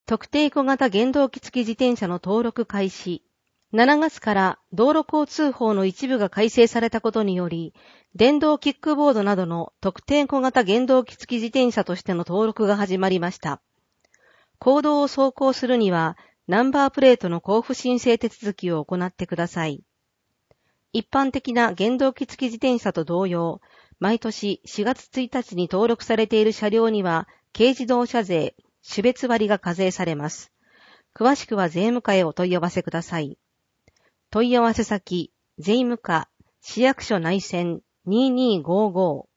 特定小型原動機付き自転車の登録開始。7月から道路交通法の一部が改正されたことにより、電動キックボードなどの特定小型原動機付き自転車としての登録が始まりました。公道を走行するには、ナンバープレートの交付申請手続きを行ってください。一般的な原動機付き自転車と同様、毎年4月1日に登録されている車両には、軽自動車税、種別割が課税されます。詳しくは税務課へお問い合わせください。問い合わせ先、税務課、市役所内線2255